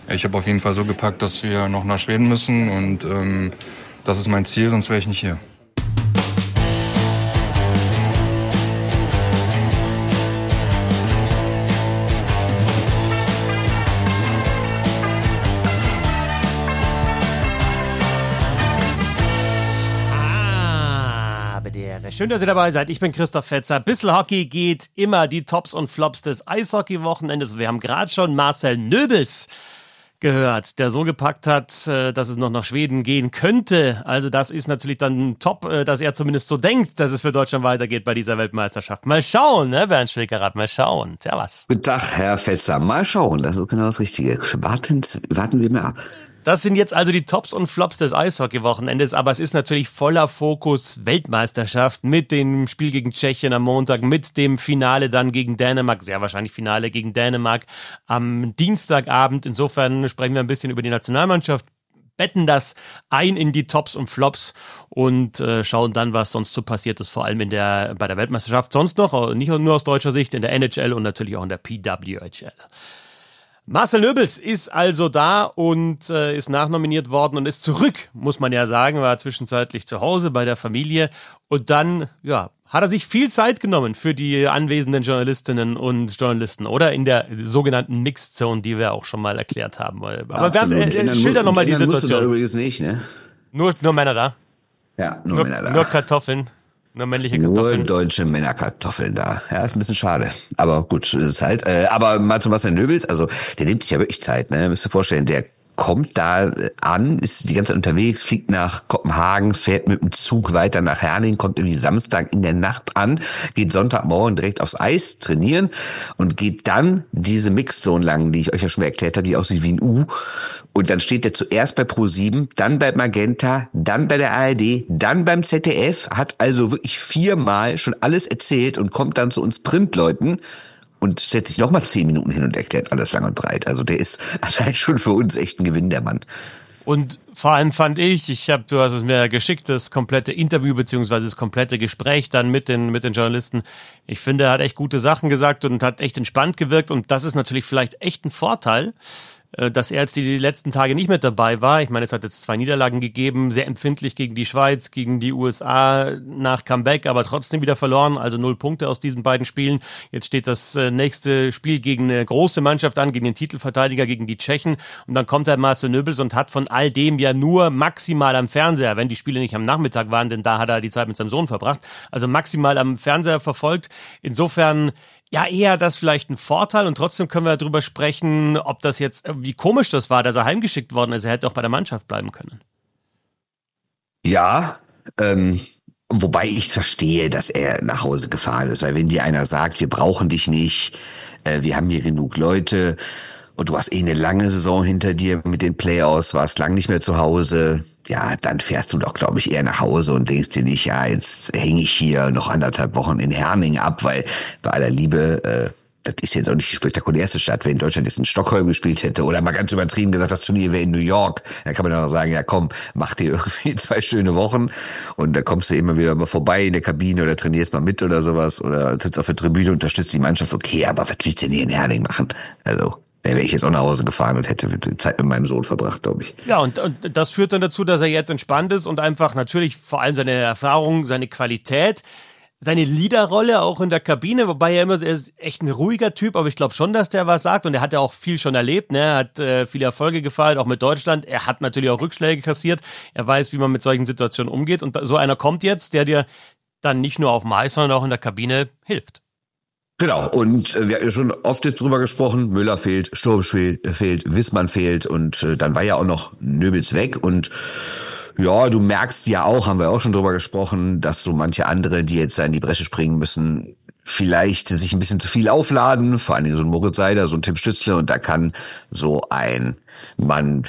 Ich habe auf jeden Fall so gepackt, dass wir noch nach Schweden müssen und das ist mein Ziel, sonst wäre ich nicht hier. Schön, dass ihr dabei seid. Ich bin Christoph Fetzer. Bissl Hockey geht immer, die Tops und Flops des Eishockey-Wochenendes. Wir haben gerade schon Marcel Nöbels gehört, der so gepackt hat, dass es noch nach Schweden gehen könnte. Also das ist natürlich dann top, dass er zumindest so denkt, dass es für Deutschland weitergeht bei dieser Weltmeisterschaft. Mal schauen, ne, Bernd Schwickerath, mal schauen. Servus. Guten Tag, Herr Fetzer. Mal schauen, das ist genau das Richtige. Warten wir mal ab. Das sind jetzt also die Tops und Flops des Eishockey-Wochenendes, aber es ist natürlich voller Fokus Weltmeisterschaft mit dem Spiel gegen Tschechien am Montag, mit dem Finale dann gegen Dänemark, sehr wahrscheinlich Finale gegen Dänemark am Dienstagabend. Insofern sprechen wir ein bisschen über die Nationalmannschaft, betten das ein in die Tops und Flops und schauen dann, was sonst so passiert ist, vor allem bei der Weltmeisterschaft. Sonst noch, nicht nur aus deutscher Sicht, in der NHL und natürlich auch in der PWHL. Marcel Nöbels ist also da und ist nachnominiert worden und ist zurück, muss man ja sagen, war zwischenzeitlich zu Hause bei der Familie und dann, ja, hat er sich viel Zeit genommen für die anwesenden Journalistinnen und Journalisten oder in der sogenannten Mixed Zone, die wir auch schon mal erklärt haben. Aber Bernd, schilder nochmal die Situation. Da übrigens nicht, ne? Nur Männer da? Ja, nur Männer da. Nur Kartoffeln. Nur männliche Kartoffeln. Nur deutsche Männerkartoffeln da. Ja, ist ein bisschen schade. Aber gut, ist halt. Aber mal zu Marcel Nöbels, also der nimmt sich ja wirklich Zeit, ne? Müsst ihr vorstellen, der kommt da an, ist die ganze Zeit unterwegs, fliegt nach Kopenhagen, fährt mit dem Zug weiter nach Herning, kommt irgendwie Samstag in der Nacht an, geht Sonntagmorgen direkt aufs Eis trainieren und geht dann diese Mixzone lang, die ich euch ja schon mal erklärt habe, die aussieht wie ein U. Und dann steht er zuerst bei Pro7, dann bei Magenta, dann bei der ARD, dann beim ZDF, hat also wirklich 4-mal schon alles erzählt und kommt dann zu uns Printleuten und setzt sich nochmal 10 Minuten hin und erklärt alles lang und breit. Also der ist allein schon für uns echt ein Gewinn, der Mann. Und vor allem fand du hast es mir geschickt, das komplette Interview beziehungsweise das komplette Gespräch dann mit den Journalisten. Ich finde, er hat echt gute Sachen gesagt und hat echt entspannt gewirkt und das ist natürlich vielleicht echt ein Vorteil, dass er jetzt die letzten Tage nicht mit dabei war. Ich meine, es hat jetzt 2 Niederlagen gegeben, sehr empfindlich gegen die Schweiz, gegen die USA nach Comeback, aber trotzdem wieder verloren, also 0 Punkte aus diesen beiden Spielen. Jetzt steht das nächste Spiel gegen eine große Mannschaft an, gegen den Titelverteidiger, gegen die Tschechen und dann kommt der Marcel Nöbels und hat von all dem ja nur maximal am Fernseher, wenn die Spiele nicht am Nachmittag waren, denn da hat er die Zeit mit seinem Sohn verbracht, also maximal am Fernseher verfolgt. Insofern ja, eher das vielleicht ein Vorteil und trotzdem können wir darüber sprechen, ob das jetzt, wie komisch das war, dass er heimgeschickt worden ist. Er hätte auch bei der Mannschaft bleiben können. Ja, wobei ich verstehe, dass er nach Hause gefahren ist, weil wenn dir einer sagt, wir brauchen dich nicht, wir haben hier genug Leute und du hast eine lange Saison hinter dir mit den Playoffs, warst lang nicht mehr zu Hause, ja, dann fährst du doch, glaube ich, eher nach Hause und denkst dir nicht, ja, jetzt hänge ich hier noch 1,5 Wochen in Herning ab, weil bei aller Liebe, das ist jetzt auch nicht die spektakulärste Stadt. Wenn Deutschland jetzt in Stockholm gespielt hätte oder mal ganz übertrieben gesagt, das Turnier wäre in New York, dann kann man dann auch sagen, ja komm, mach dir irgendwie 2 schöne Wochen und da kommst du immer wieder mal vorbei in der Kabine oder trainierst mal mit oder sowas oder sitzt auf der Tribüne, unterstützt die Mannschaft. Okay, aber was willst du denn hier in Herning machen? Also da wäre ich jetzt auch nach Hause gefahren und hätte Zeit mit meinem Sohn verbracht, glaube ich. Ja, und das führt dann dazu, dass er jetzt entspannt ist und einfach natürlich vor allem seine Erfahrung, seine Qualität, seine Leaderrolle auch in der Kabine, wobei er ist echt ein ruhiger Typ, aber ich glaube schon, dass der was sagt und er hat ja auch viel schon erlebt, ne? Er hat viele Erfolge gefeiert, auch mit Deutschland. Er hat natürlich auch Rückschläge kassiert. Er weiß, wie man mit solchen Situationen umgeht und so einer kommt jetzt, der dir dann nicht nur auf dem Eis, sondern auch in der Kabine hilft. Genau, und wir haben ja schon oft jetzt drüber gesprochen, Müller fehlt, Sturm fehlt, Wissmann fehlt und dann war ja auch noch Nöbels weg und ja, du merkst ja auch, haben wir auch schon drüber gesprochen, dass so manche andere, die jetzt da in die Bresche springen müssen, vielleicht sich ein bisschen zu viel aufladen, vor allen Dingen so ein Moritz Seider, so ein Tim Stützle und da kann so ein Mann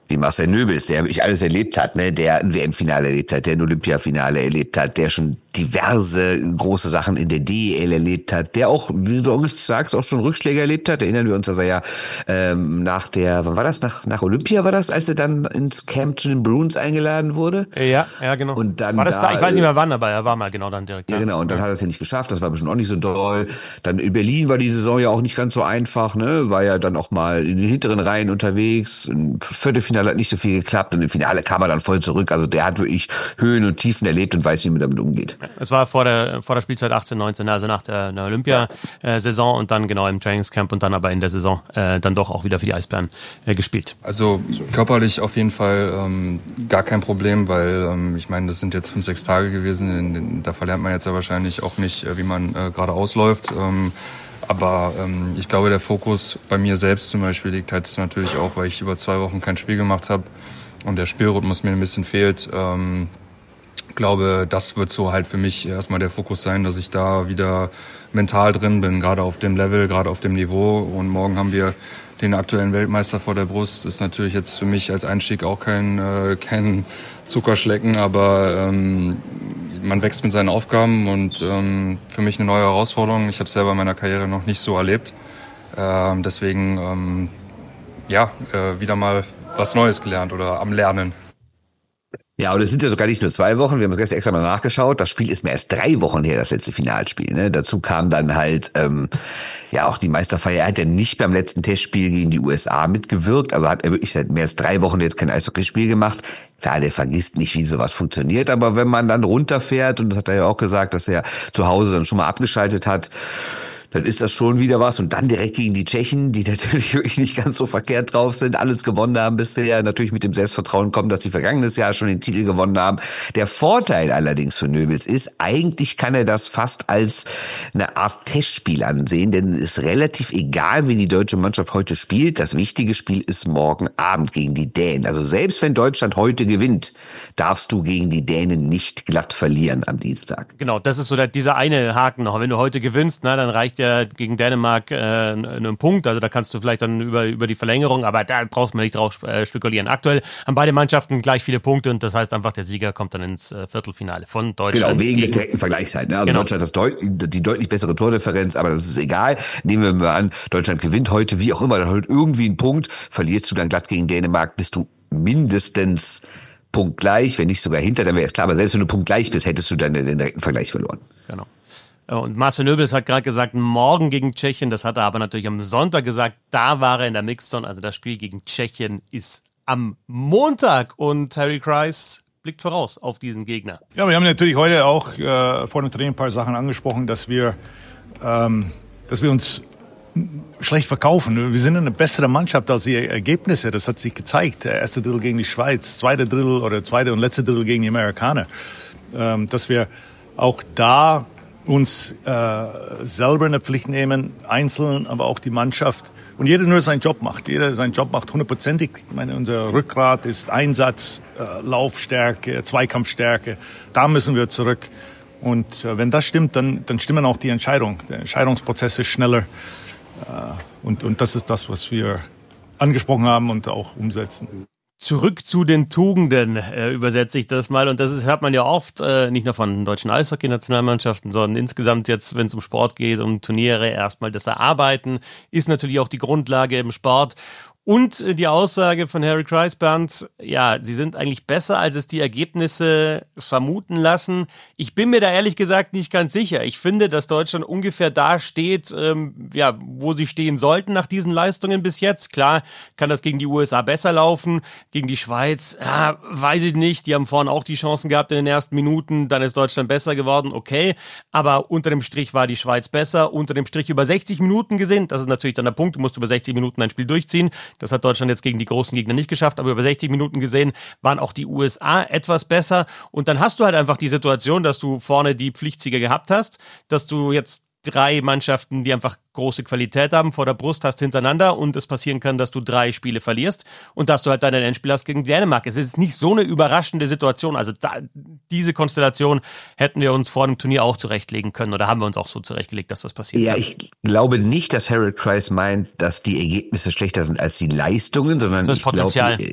Wie Marcel Nöbels, der wirklich alles erlebt hat, ne, der ein WM-Finale erlebt hat, der ein Olympiafinale erlebt hat, der schon diverse große Sachen in der DEL erlebt hat, der auch, wie du auch sagst, auch schon Rückschläge erlebt hat. Erinnern wir uns, dass er ja wann war das? Nach Olympia war das, als er dann ins Camp zu den Bruins eingeladen wurde? Ja, genau. Und dann war das da? Ich weiß nicht mehr wann, aber er war mal genau dann direkt. Ja, genau. Und dann hat er es ja nicht geschafft. Das war bestimmt auch nicht so doll. Dann in Berlin war die Saison ja auch nicht ganz so einfach, ne? War ja dann auch mal in den hinteren Reihen unterwegs. Im Viertelfinale hat nicht so viel geklappt. Und im Finale kam er dann voll zurück. Also der hat wirklich Höhen und Tiefen erlebt und weiß, wie man damit umgeht. Es war vor der Spielzeit 18, 19, also nach der Olympiasaison und dann genau im Trainingscamp und dann aber in der Saison dann doch auch wieder für die Eisbären gespielt. Also körperlich auf jeden Fall gar kein Problem, weil ich meine, das sind jetzt 5-6 Tage gewesen. Da verlernt man jetzt ja wahrscheinlich auch nicht, wie man gerade ausläuft. Aber ich glaube, der Fokus bei mir selbst zum Beispiel liegt halt natürlich auch, weil ich über 2 Wochen kein Spiel gemacht habe und der Spielrhythmus mir ein bisschen fehlt. Glaube, das wird so halt für mich erstmal der Fokus sein, dass ich da wieder mental drin bin, gerade auf dem Level, gerade auf dem Niveau. Und morgen haben wir den aktuellen Weltmeister vor der Brust. Ist natürlich jetzt für mich als Einstieg auch kein Zuckerschlecken, aber man wächst mit seinen Aufgaben und für mich eine neue Herausforderung. Ich habe es selber in meiner Karriere noch nicht so erlebt. Deswegen wieder mal was Neues gelernt oder am Lernen. Ja, und es sind ja sogar nicht nur 2 Wochen, wir haben es gestern extra mal nachgeschaut, das Spiel ist mehr als 3 Wochen her, das letzte Finalspiel. Ne? Dazu kam dann halt auch die Meisterfeier. Er hat ja nicht beim letzten Testspiel gegen die USA mitgewirkt, also hat er wirklich seit mehr als 3 Wochen jetzt kein Eishockeyspiel gemacht. Klar, der vergisst nicht, wie sowas funktioniert, aber wenn man dann runterfährt, und das hat er ja auch gesagt, dass er zu Hause dann schon mal abgeschaltet hat, dann ist das schon wieder was. Und dann direkt gegen die Tschechen, die natürlich wirklich nicht ganz so verkehrt drauf sind, alles gewonnen haben bisher, natürlich mit dem Selbstvertrauen kommen, dass sie vergangenes Jahr schon den Titel gewonnen haben. Der Vorteil allerdings für Nöbels ist, eigentlich kann er das fast als eine Art Testspiel ansehen, denn es ist relativ egal, wie die deutsche Mannschaft heute spielt. Das wichtige Spiel ist morgen Abend gegen die Dänen. Also selbst wenn Deutschland heute gewinnt, darfst du gegen die Dänen nicht glatt verlieren am Dienstag. Genau, das ist so dieser eine Haken noch. Wenn du heute gewinnst, dann reicht ja gegen Dänemark einen Punkt, also da kannst du vielleicht dann über die Verlängerung, aber da brauchst man nicht drauf spekulieren. Aktuell haben beide Mannschaften gleich viele Punkte und das heißt einfach, der Sieger kommt dann ins Viertelfinale von Deutschland. Genau, wegen des direkten Vergleichs halt. Ne? Also genau. Deutschland hat die deutlich bessere Tordifferenz, aber das ist egal. Nehmen wir mal an, Deutschland gewinnt heute, wie auch immer, dann holt irgendwie einen Punkt, verlierst du dann glatt gegen Dänemark, bist du mindestens punktgleich, wenn nicht sogar hinter, dann wäre es klar, aber selbst wenn du punktgleich bist, hättest du dann den direkten Vergleich verloren. Genau. Und Marcel Nöbels hat gerade gesagt, morgen gegen Tschechien, das hat er aber natürlich am Sonntag gesagt, da war er in der Mixzone, also das Spiel gegen Tschechien ist am Montag und Harry Kreis blickt voraus auf diesen Gegner. Ja, wir haben natürlich heute auch vor dem Training ein paar Sachen angesprochen, dass wir uns schlecht verkaufen. Wir sind eine bessere Mannschaft als die Ergebnisse, das hat sich gezeigt. Der erste Drittel gegen die Schweiz, zweite und letzte Drittel gegen die Amerikaner. Dass wir auch da uns selber in der Pflicht nehmen, einzeln, aber auch die Mannschaft. Und jeder nur seinen Job macht. Jeder seinen Job macht 100%. Ich meine, unser Rückgrat ist Einsatz, Laufstärke, Zweikampfstärke. Da müssen wir zurück. Und wenn das stimmt, dann stimmen auch die Entscheidungen. Der Entscheidungsprozess ist schneller. Und das ist das, was wir angesprochen haben und auch umsetzen. Zurück zu den Tugenden, übersetze ich das mal. Und hört man ja oft, nicht nur von deutschen Eishockey-Nationalmannschaften, sondern insgesamt jetzt, wenn es um Sport geht, um Turniere, erstmal das Erarbeiten, ist natürlich auch die Grundlage im Sport. Und die Aussage von Harry Kreis, Bernd, ja, sie sind eigentlich besser, als es die Ergebnisse vermuten lassen. Ich bin mir da ehrlich gesagt nicht ganz sicher. Ich finde, dass Deutschland ungefähr da steht, wo sie stehen sollten nach diesen Leistungen bis jetzt. Klar kann das gegen die USA besser laufen, gegen die Schweiz, weiß ich nicht. Die haben vorhin auch die Chancen gehabt in den ersten Minuten, dann ist Deutschland besser geworden, okay. Aber unter dem Strich war die Schweiz besser, unter dem Strich über 60 Minuten gesehen. Das ist natürlich dann der Punkt, du musst über 60 Minuten ein Spiel durchziehen. Das hat Deutschland jetzt gegen die großen Gegner nicht geschafft, aber über 60 Minuten gesehen waren auch die USA etwas besser. Und dann hast du halt einfach die Situation, dass du vorne die Pflichtsieger gehabt hast, dass du jetzt 3 Mannschaften, die einfach große Qualität haben, vor der Brust hast hintereinander und es passieren kann, dass du 3 Spiele verlierst und dass du halt dann ein Endspiel hast gegen Dänemark. Es ist nicht so eine überraschende Situation. Also diese Konstellation hätten wir uns vor dem Turnier auch zurechtlegen können oder haben wir uns auch so zurechtgelegt, dass das passiert. Ja, ich glaube nicht, dass Harold Kreis meint, dass die Ergebnisse schlechter sind als die Leistungen, sondern das Potenzial.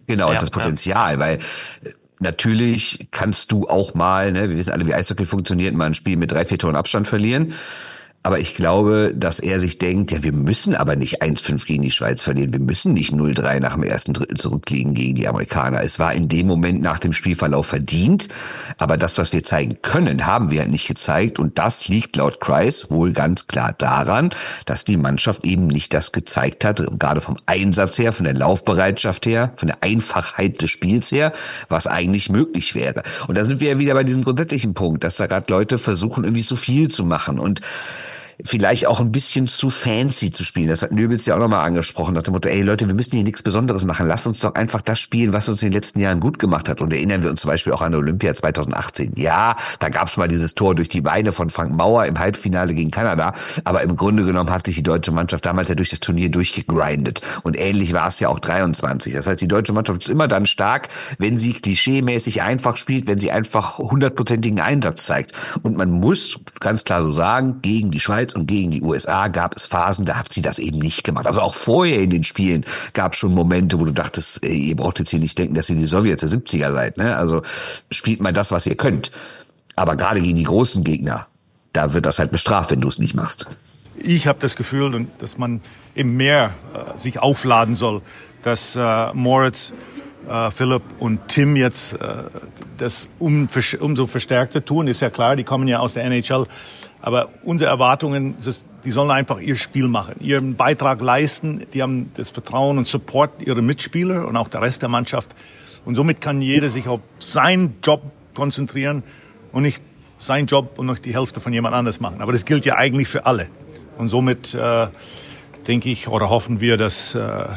Genau, das Potenzial, weil natürlich kannst du auch mal, ne, wir wissen alle, wie Eishockey funktioniert, mal ein Spiel mit 3-4 Toren Abstand verlieren. Aber ich glaube, dass er sich denkt, ja, wir müssen aber nicht 1-5 gegen die Schweiz verlieren. Wir müssen nicht 0-3 nach dem ersten Drittel zurückliegen gegen die Amerikaner. Es war in dem Moment nach dem Spielverlauf verdient. Aber das, was wir zeigen können, haben wir halt nicht gezeigt. Und das liegt laut Kreis wohl ganz klar daran, dass die Mannschaft eben nicht das gezeigt hat, gerade vom Einsatz her, von der Laufbereitschaft her, von der Einfachheit des Spiels her, was eigentlich möglich wäre. Und da sind wir ja wieder bei diesem grundsätzlichen Punkt, dass da gerade Leute versuchen, irgendwie so viel zu machen und vielleicht auch ein bisschen zu fancy zu spielen. Das hat Nöbels ja auch nochmal angesprochen, nach dem Motto, ey Leute, wir müssen hier nichts Besonderes machen. Lasst uns doch einfach das spielen, was uns in den letzten Jahren gut gemacht hat. Und erinnern wir uns zum Beispiel auch an Olympia 2018. Ja, da gab's mal dieses Tor durch die Beine von Frank Mauer im Halbfinale gegen Kanada. Aber im Grunde genommen hat sich die deutsche Mannschaft damals ja durch das Turnier durchgegrindet. Und ähnlich war es ja auch 23. Das heißt, die deutsche Mannschaft ist immer dann stark, wenn sie klischeemäßig einfach spielt, wenn sie einfach 100%igen Einsatz zeigt. Und man muss ganz klar so sagen, gegen die Schweiz und gegen die USA gab es Phasen, da hat sie das eben nicht gemacht. Also auch vorher in den Spielen gab es schon Momente, wo du dachtest, ihr braucht jetzt hier nicht denken, dass ihr die Sowjets der 70er seid. Ne? Also spielt mal das, was ihr könnt. Aber gerade gegen die großen Gegner, da wird das halt bestraft, wenn du es nicht machst. Ich habe das Gefühl, dass man eben mehr sich aufladen soll, dass Moritz, Philipp und Tim jetzt das umso verstärkter tun. Ist ja klar, die kommen ja aus der NHL. Aber unsere Erwartungen, die sollen einfach ihr Spiel machen, ihren Beitrag leisten. Die haben das Vertrauen und Support ihrer Mitspieler und auch der Rest der Mannschaft. Und somit kann jeder sich auf seinen Job konzentrieren und nicht seinen Job und noch die Hälfte von jemand anders machen. Aber das gilt ja eigentlich für alle. Und somit denke ich oder hoffen wir, dass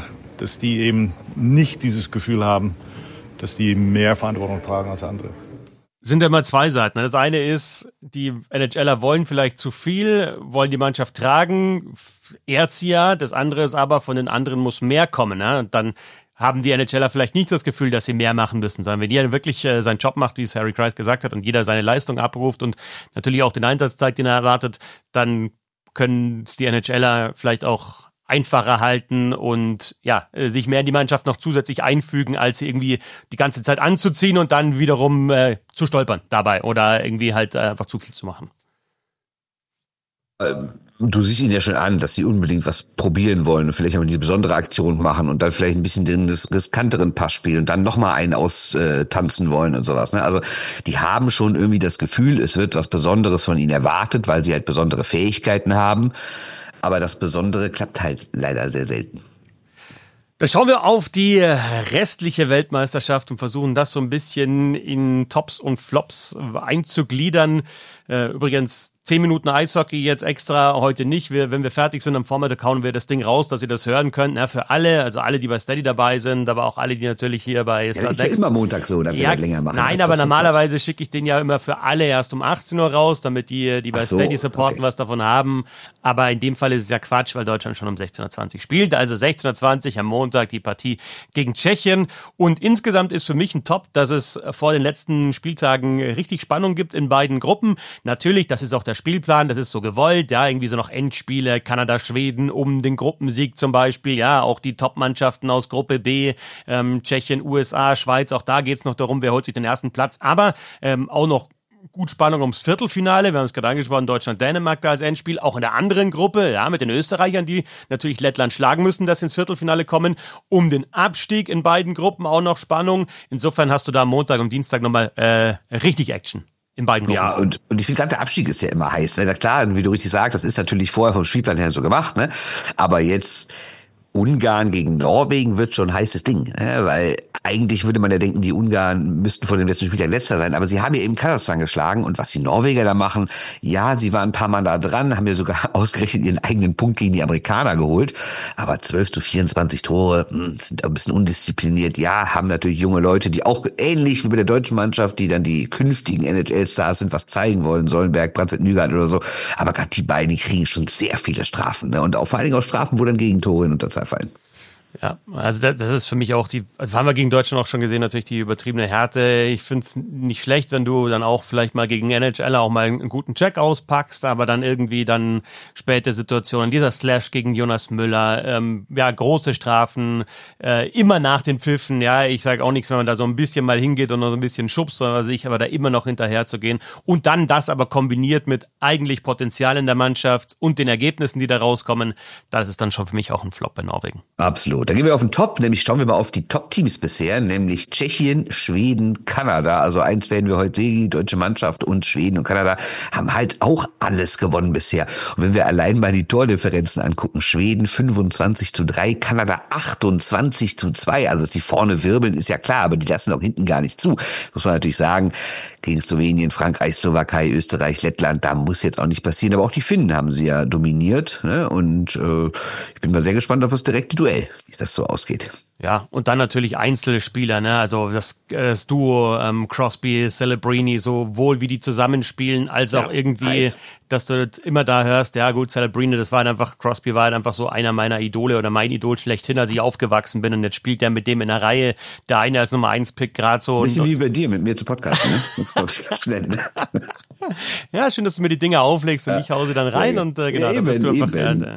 die eben nicht dieses Gefühl haben, dass die mehr Verantwortung tragen als andere. Sind ja immer zwei Seiten. Das eine ist, die NHLer wollen vielleicht zu viel, wollen die Mannschaft tragen, ehrt sie ja. Das andere ist aber, von den anderen muss mehr kommen. Ne? Und dann haben die NHLer vielleicht nicht das Gefühl, dass sie mehr machen müssen, sondern wenn jeder wirklich seinen Job macht, wie es Harry Kreis gesagt hat, und jeder seine Leistung abruft und natürlich auch den Einsatz zeigt, den er erwartet, dann können es die NHLer vielleicht auch einfacher halten und ja, sich mehr in die Mannschaft noch zusätzlich einfügen, als sie irgendwie die ganze Zeit anzuziehen und dann wiederum zu stolpern dabei oder irgendwie halt einfach zu viel zu machen. Du siehst ihn ja schon an, dass sie unbedingt was probieren wollen und vielleicht auch diese besondere Aktion machen und dann vielleicht ein bisschen den riskanteren Pass spielen und dann nochmal einen austanzen wollen und sowas. Ne? Also die haben schon irgendwie das Gefühl, es wird was Besonderes von ihnen erwartet, weil sie halt besondere Fähigkeiten haben. Aber das Besondere klappt halt leider sehr selten. Da schauen wir auf die restliche Weltmeisterschaft und versuchen das so ein bisschen in Tops und Flops einzugliedern. Übrigens 10 Minuten Eishockey jetzt extra, heute nicht. Wenn wir fertig sind am Vormittag, hauen wir das Ding raus, dass ihr das hören könnt. Ja, für alle, also alle, die bei Steady dabei sind, aber auch alle, die natürlich hier bei Star ist ja immer Montag so, dann wir halt länger machen. Nein, aber normalerweise schicke ich den ja immer für alle erst um 18 Uhr raus, damit die bei Steady supporten, was davon haben. Aber in dem Fall ist es ja Quatsch, weil Deutschland schon um 16.20 Uhr spielt. Also 16.20 Uhr am Montag die Partie gegen Tschechien. Und insgesamt ist für mich ein Top, dass es vor den letzten Spieltagen richtig Spannung gibt in beiden Gruppen. Natürlich, das ist auch der Spielplan, das ist so gewollt, ja, irgendwie so noch Endspiele, Kanada, Schweden um den Gruppensieg zum Beispiel, ja, auch die Top-Mannschaften aus Gruppe B, Tschechien, USA, Schweiz, auch da geht's noch darum, wer holt sich den ersten Platz, aber auch noch gut Spannung ums Viertelfinale, wir haben es gerade angesprochen, Deutschland-Dänemark da als Endspiel, auch in der anderen Gruppe, ja, mit den Österreichern, die natürlich Lettland schlagen müssen, dass sie ins Viertelfinale kommen, um den Abstieg in beiden Gruppen auch noch Spannung, insofern hast du da am Montag und Dienstag nochmal richtig Action. In beiden Gruppen. Ja, und ich finde gerade der Abstieg ist ja immer heiß. Ne? Na klar, wie du richtig sagst, das ist natürlich vorher vom Spielplan her so gemacht, ne? Aber jetzt Ungarn gegen Norwegen wird schon ein heißes Ding, ne? Weil eigentlich würde man ja denken, die Ungarn müssten vor dem letzten Spieltag letzter sein, aber sie haben ja eben Kasachstan geschlagen und was die Norweger da machen, ja, sie waren ein paar Mal da dran, haben ja sogar ausgerechnet ihren eigenen Punkt gegen die Amerikaner geholt, aber 12-24 Tore sind ein bisschen undiszipliniert, ja, haben natürlich junge Leute, die auch ähnlich wie bei der deutschen Mannschaft, die dann die künftigen NHL-Stars sind, was zeigen wollen, Sollenberg, Brandstedt-Nygaard oder so, aber gerade die beiden, die kriegen schon sehr viele Strafen, ne? Und auch vor allen Dingen auch Strafen, wo dann Gegentore in Unterzahl fallen. Ja, also das ist für mich auch also haben wir gegen Deutschland auch schon gesehen, natürlich die übertriebene Härte. Ich finde es nicht schlecht, wenn du dann auch vielleicht mal gegen NHL auch mal einen guten Check auspackst, aber dann irgendwie dann späte Situationen, dieser Slash gegen Jonas Müller, große Strafen, immer nach den Pfiffen, ja, ich sage auch nichts, wenn man da so ein bisschen mal hingeht und noch so ein bisschen schubst oder was weiß ich, aber da immer noch hinterher zu gehen und dann das aber kombiniert mit eigentlich Potenzial in der Mannschaft und den Ergebnissen, die da rauskommen, das ist dann schon für mich auch ein Flop in Norwegen. Absolut. Da gehen wir auf den Top, nämlich schauen wir mal auf die Top-Teams bisher, nämlich Tschechien, Schweden, Kanada. Also eins werden wir heute sehen, die deutsche Mannschaft und Schweden und Kanada haben halt auch alles gewonnen bisher. Und wenn wir allein mal die Tordifferenzen angucken, Schweden 25-3, Kanada 28-2. Also dass die vorne wirbeln, ist ja klar, aber die lassen auch hinten gar nicht zu. Muss man natürlich sagen, gegen Slowenien, Frankreich, Slowakei, Österreich, Lettland, da muss jetzt auch nicht passieren. Aber auch die Finnen haben sie ja dominiert. Ne? Und ich bin mal sehr gespannt auf das direkte Duell, wie das so ausgeht. Ja, und dann natürlich Einzelspieler, ne? Also das Duo Crosby, Celebrini, sowohl wie die zusammenspielen, als auch irgendwie, dass du immer da hörst, ja gut, Celebrini, Crosby war halt einfach so einer meiner Idole oder mein Idol schlechthin, als ich aufgewachsen bin und jetzt spielt er mit dem in der Reihe, der eine als Nummer 1 Pick gerade so. Bisschen wie bei dir, mit mir zu podcasten, ne? Das glaube ich ganz nett. Ja, schön, dass du mir die Dinge auflegst und ich hau sie dann rein und genau, dann bist du einfach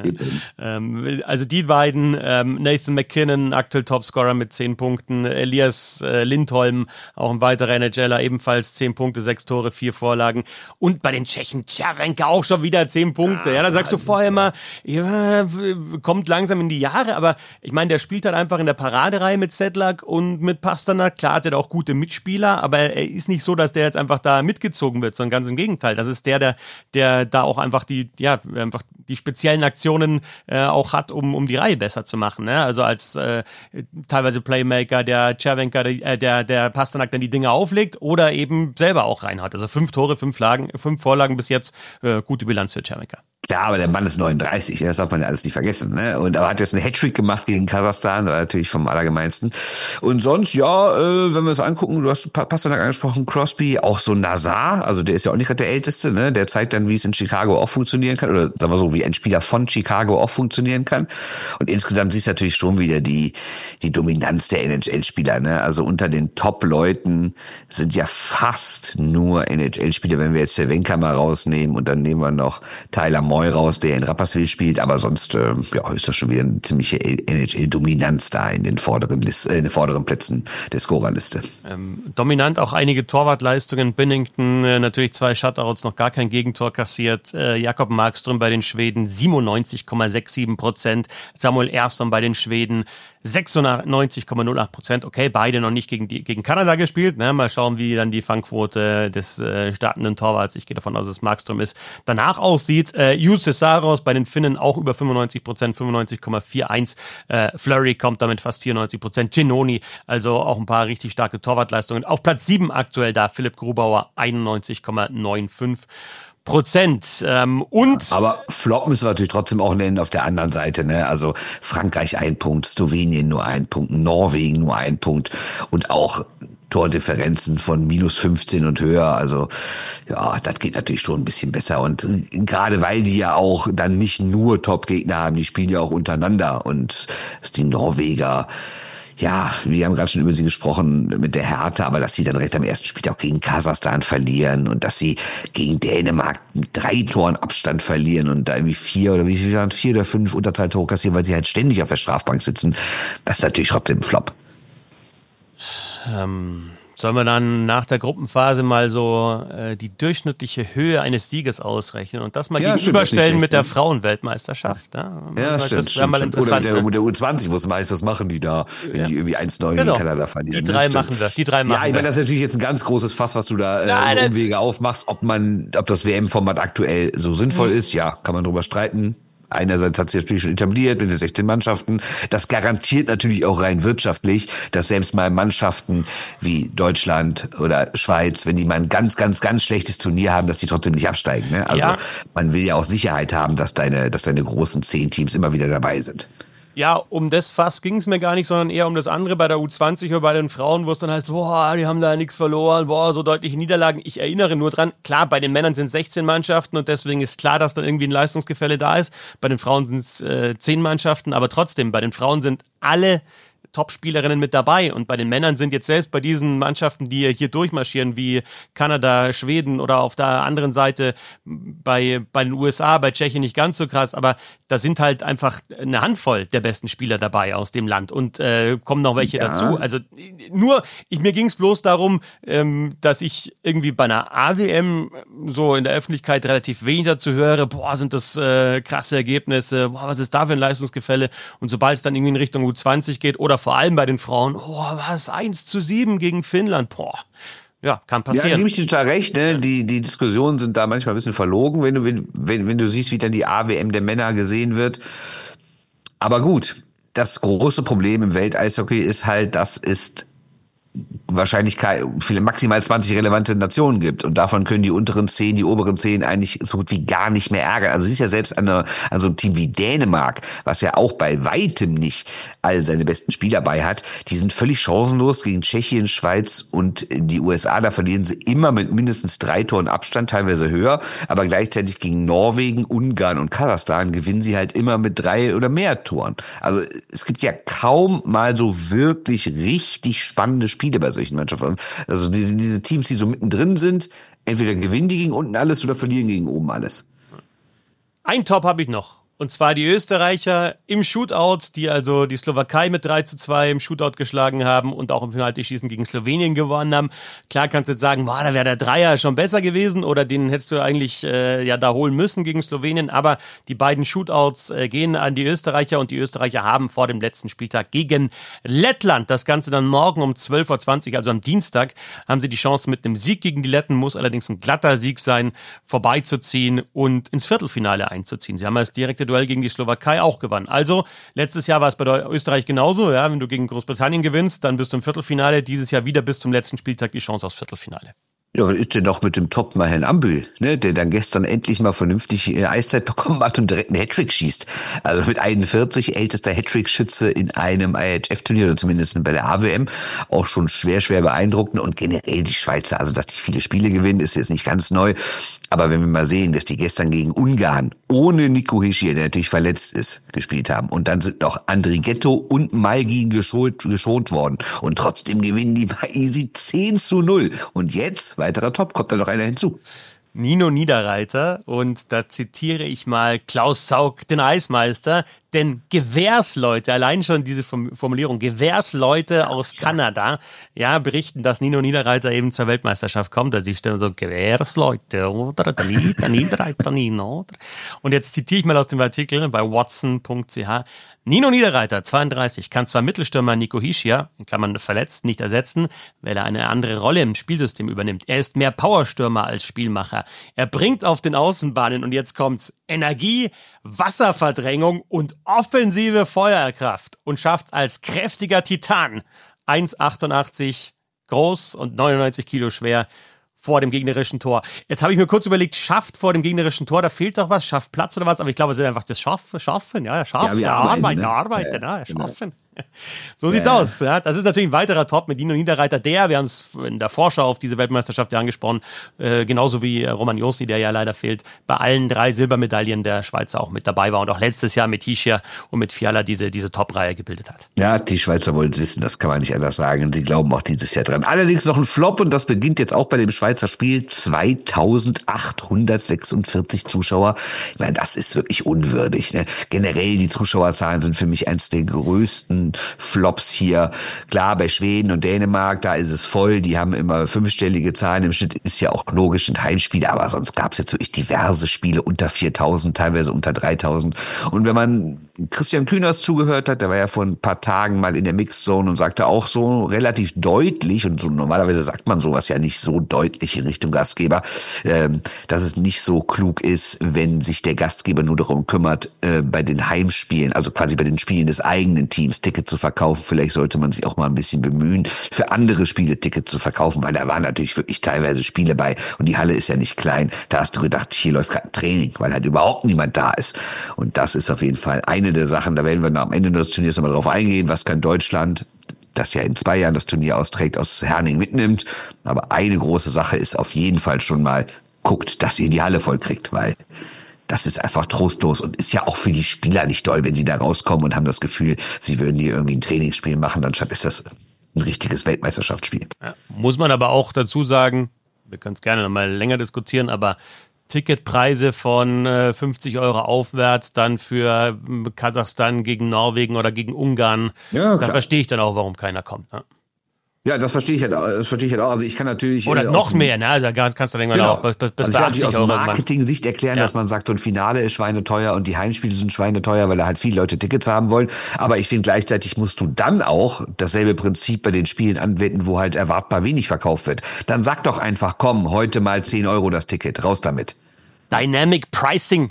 also die beiden, Nathan McKinnon, aktuell Topscorer mit 10 Punkten, Elias Lindholm, auch ein weiterer NHLer, ebenfalls 10 Punkte, 6 Tore, 4 Vorlagen und bei den Tschechen Červenka auch schon wieder 10 Punkte. Ja, da sagst du vorher immer, ja, kommt langsam in die Jahre, aber ich meine, der spielt halt einfach in der Paradereihe mit Sedlak und mit Pasternak. Klar hat er auch gute Mitspieler, aber er ist nicht so, dass der jetzt einfach da mitgezogen wird, sondern ganz im Gegenteil. Das ist der da auch einfach die speziellen Aktionen auch hat, um die Reihe besser zu machen. Ne? Also als teilweise Playmaker, der Červenka, der Pasternak dann die Dinge auflegt oder eben selber auch reinhaut. Also 5 Tore, 5 Vorlagen bis jetzt, gute Bilanz für Červenka. Klar, aber der Mann ist 39, das darf man ja alles nicht vergessen. Ne? Und er hat jetzt einen Hattrick gemacht gegen Kasachstan, war natürlich vom Allergemeinsten. Und sonst, ja, wenn wir es angucken, du hast Pasternak angesprochen, Crosby, auch so Nazar, also der ist ja auch nicht gerade der Älteste, ne? Der zeigt dann, wie es in Chicago auch funktionieren kann, oder sagen wir so, wie ein Spieler von Chicago auch funktionieren kann. Und insgesamt siehst du natürlich schon wieder die Dominanz der NHL-Spieler. Ne? Also unter den Top-Leuten sind ja fast nur NHL-Spieler, wenn wir jetzt Červenka mal rausnehmen und dann nehmen wir noch Tyler Moy raus, der in Rapperswil spielt, aber sonst ist das schon wieder eine ziemliche NHL-Dominanz da in den vorderen Plätzen der Scorerliste. Dominant auch einige Torwartleistungen. Binnington natürlich 2 Shutouts, noch gar kein Gegentor kassiert. Jakob Markström bei den Schweden 97,67%. Samuel Ersson bei den Schweden 96,08%. Okay, beide noch nicht gegen Kanada gespielt. Ne? Mal schauen, wie dann die Fangquote des startenden Torwarts, ich gehe davon aus, dass es Markström ist, danach aussieht. Juuse Saros bei den Finnen auch über 95%, 95,41%. Fleury kommt damit fast 94%. Ginoni, also auch ein paar richtig starke Torwartleistungen. Auf Platz 7 aktuell da Philipp Grubauer 91,95%. Aber Flop müssen wir natürlich trotzdem auch nennen auf der anderen Seite, ne? Also Frankreich 1 Punkt, Slowenien nur 1 Punkt, Norwegen nur 1 Punkt und auch Tordifferenzen von -15 und höher. Also ja, das geht natürlich schon ein bisschen besser. Und gerade weil die ja auch dann nicht nur Top-Gegner haben, die spielen ja auch untereinander. Und die Norweger, ja, wir haben gerade schon über sie gesprochen mit der Härte, aber dass sie dann recht am ersten Spiel auch gegen Kasachstan verlieren und dass sie gegen Dänemark mit 3 Toren Abstand verlieren und da irgendwie 4 oder 5 Unterzahltore kassieren, weil sie halt ständig auf der Strafbank sitzen, das ist natürlich trotzdem ein Flop. Sollen wir dann nach der Gruppenphase mal so die durchschnittliche Höhe eines Sieges ausrechnen und das mal gegenüberstellen mit der Frauenweltmeisterschaft? Ja, stimmt. Das wäre mal interessant. Oder der U20 muss meist das machen, die da, wenn die irgendwie 1-9 gegen Kanada verlieren. Die drei machen wir. Ja, ich meine, das ist natürlich jetzt ein ganz großes Fass, was du da Umwege aufmachst. Ob das WM-Format aktuell so sinnvoll ist, ja, kann man drüber streiten. Einerseits hat sich natürlich schon etabliert mit den 16 Mannschaften. Das garantiert natürlich auch rein wirtschaftlich, dass selbst mal Mannschaften wie Deutschland oder Schweiz, wenn die mal ein ganz, ganz, ganz schlechtes Turnier haben, dass die trotzdem nicht absteigen. Ne? Also man will ja auch Sicherheit haben, dass deine großen 10 Teams immer wieder dabei sind. Ja, um das Fass ging es mir gar nicht, sondern eher um das andere bei der U20 oder bei den Frauen, wo es dann heißt, boah, die haben da nichts verloren, boah, so deutliche Niederlagen. Ich erinnere nur dran, klar, bei den Männern sind es 16 Mannschaften und deswegen ist klar, dass dann irgendwie ein Leistungsgefälle da ist. Bei den Frauen sind es 10 Mannschaften, aber trotzdem, bei den Frauen sind alle Top-Spielerinnen mit dabei. Und bei den Männern sind jetzt selbst bei diesen Mannschaften, die hier durchmarschieren, wie Kanada, Schweden oder auf der anderen Seite bei den USA, bei Tschechien nicht ganz so krass, aber da sind halt einfach eine Handvoll der besten Spieler dabei aus dem Land und kommen noch welche dazu. Also mir ging es bloß darum, dass ich irgendwie bei einer AWM so in der Öffentlichkeit relativ wenig dazu höre, boah, sind das krasse Ergebnisse, boah, was ist da für ein Leistungsgefälle? Und sobald es dann irgendwie in Richtung U20 geht oder vor allem bei den Frauen, oh, was, 1:7 gegen Finnland, boah. Ja, kann passieren. Ja, gebe ich dir total recht, ne? Die Diskussionen sind da manchmal ein bisschen verlogen, wenn du siehst, wie dann die AWM der Männer gesehen wird. Aber gut, das große Problem im Welteishockey ist halt, dass es wahrscheinlich maximal 20 relevante Nationen gibt und davon können die unteren 10, die oberen 10 eigentlich so gut wie gar nicht mehr ärgern. Also siehst ja selbst an so einem Team wie Dänemark, was ja auch bei weitem nicht all seine besten Spieler bei hat, die sind völlig chancenlos gegen Tschechien, Schweiz und die USA. Da verlieren sie immer mit mindestens 3 Toren Abstand, teilweise höher, aber gleichzeitig gegen Norwegen, Ungarn und Kasachstan gewinnen sie halt immer mit 3 oder mehr Toren. Also es gibt ja kaum mal so wirklich richtig spannende Spiele bei solchen Mannschaften. Also diese Teams, die so mittendrin sind, entweder gewinnen die gegen unten alles oder verlieren gegen oben alles. Ein Top habe ich noch. Und zwar die Österreicher im Shootout, die also die Slowakei mit 3:2 im Shootout geschlagen haben und auch im Penaltyschießen gegen Slowenien gewonnen haben. Klar kannst du jetzt sagen, boah, da wäre der Dreier schon besser gewesen oder den hättest du eigentlich da holen müssen gegen Slowenien. Aber die beiden Shootouts gehen an die Österreicher und die Österreicher haben vor dem letzten Spieltag gegen Lettland, das Ganze dann morgen um 12:20 Uhr, also am Dienstag, haben sie die Chance mit einem Sieg gegen die Letten, muss allerdings ein glatter Sieg sein, vorbeizuziehen und ins Viertelfinale einzuziehen. Sie haben als direkte Duell gegen die Slowakei auch gewonnen. Also, letztes Jahr war es bei Österreich genauso. Ja, wenn du gegen Großbritannien gewinnst, dann bist du im Viertelfinale. Dieses Jahr wieder bis zum letzten Spieltag die Chance aufs Viertelfinale. Ja, was ist denn noch mit dem Top Herrn Ambühl, ne, der dann gestern endlich mal vernünftig Eiszeit bekommen hat und direkt einen Hattrick schießt. Also mit 41 ältester Hattrick-Schütze in einem IHF-Turnier oder zumindest bei der AWM. Auch schon schwer beeindruckend und generell die Schweizer, also dass die viele Spiele gewinnen, ist jetzt nicht ganz neu. Aber wenn wir mal sehen, dass die gestern gegen Ungarn ohne Nico Hischier, der natürlich verletzt ist, gespielt haben und dann sind noch Andrighetto und Malgin geschont worden und trotzdem gewinnen die bei easy 10:0. Und jetzt, weiterer Top, kommt da noch einer hinzu. Nino Niederreiter und da zitiere ich mal Klaus Zaug, den Eismeister, denn Gewährsleute, allein schon diese Formulierung, Gewährsleute aus Kanada, ja, berichten, dass Nino Niederreiter eben zur Weltmeisterschaft kommt. Da siehst du so, Gewährsleute, oder? Der Niederreiter, Nino, oder? Und jetzt zitiere ich mal aus dem Artikel bei watson.ch. Nino Niederreiter, 32, kann zwar Mittelstürmer Nico Hischier, in Klammern verletzt, nicht ersetzen, weil er eine andere Rolle im Spielsystem übernimmt. Er ist mehr Powerstürmer als Spielmacher. Er bringt auf den Außenbahnen, und jetzt kommt's, Energie, Wasserverdrängung und offensive Feuerkraft und schafft als kräftiger Titan 1,88 groß und 99 Kilo schwer vor dem gegnerischen Tor. Jetzt habe ich mir kurz überlegt, schafft vor dem gegnerischen Tor, da fehlt doch was, schafft Platz oder was, aber ich glaube, es ist einfach das Schaffen, ja, er schafft, ja, arbeiten, ja, schaffen. So sieht's aus. Ja. Das ist natürlich ein weiterer Top mit Nino Niederreiter, wir haben es in der Vorschau auf diese Weltmeisterschaft ja angesprochen, genauso wie Roman Josi, der ja leider fehlt, bei allen 3 Silbermedaillen der Schweizer auch mit dabei war und auch letztes Jahr mit Hischier und mit Fiala diese Top-Reihe gebildet hat. Ja, die Schweizer wollen es wissen, das kann man nicht anders sagen. Sie glauben auch dieses Jahr dran. Allerdings noch ein Flop und das beginnt jetzt auch bei dem Schweizer Spiel. 2846 Zuschauer. Ich meine, das ist wirklich unwürdig. Ne? Generell, die Zuschauerzahlen sind für mich eins der größten Flops hier. Klar, bei Schweden und Dänemark, da ist es voll, die haben immer 5-stellige Zahlen, im Schnitt ist ja auch logisch ein Heimspiel, aber sonst gab es jetzt wirklich diverse Spiele unter 4.000, teilweise unter 3.000. Und wenn man Christian Kühners zugehört hat, der war ja vor ein paar Tagen mal in der Mixzone und sagte auch so relativ deutlich, und so normalerweise sagt man sowas ja nicht so deutlich in Richtung Gastgeber, dass es nicht so klug ist, wenn sich der Gastgeber nur darum kümmert, bei den Heimspielen, also quasi bei den Spielen des eigenen Teams Tickets zu verkaufen. Vielleicht sollte man sich auch mal ein bisschen bemühen, für andere Spiele Tickets zu verkaufen, weil da waren natürlich wirklich teilweise Spiele bei und die Halle ist ja nicht klein. Da hast du gedacht, hier läuft gerade ein Training, weil halt überhaupt niemand da ist. Und das ist auf jeden Fall eine eine der Sachen, da werden wir am Ende des Turniers nochmal drauf eingehen, was kann Deutschland, das ja in 2 Jahren das Turnier austrägt, aus Herning mitnimmt. Aber eine große Sache ist auf jeden Fall schon mal, guckt, dass ihr die Halle voll kriegt, weil das ist einfach trostlos und ist ja auch für die Spieler nicht doll, wenn sie da rauskommen und haben das Gefühl, sie würden hier irgendwie ein Trainingsspiel machen, anstatt ist das ein richtiges Weltmeisterschaftsspiel. Ja, muss man aber auch dazu sagen, wir können es gerne noch mal länger diskutieren, aber Ticketpreise von 50 € aufwärts dann für Kasachstan gegen Norwegen oder gegen Ungarn, da verstehe ich dann auch, warum keiner kommt. Ne? Ja, das verstehe ich halt auch. Also ich kann natürlich... Oder noch mehr, ne? Also da kannst du irgendwann auch bis bei 80 aus € Marketing-Sicht erklären, dass man sagt, so ein Finale ist schweineteuer und die Heimspiele sind schweineteuer, weil da halt viele Leute Tickets haben wollen. Aber ich finde, gleichzeitig musst du dann auch dasselbe Prinzip bei den Spielen anwenden, wo halt erwartbar wenig verkauft wird. Dann sag doch einfach, komm, heute mal 10 € das Ticket, raus damit. Dynamic Pricing.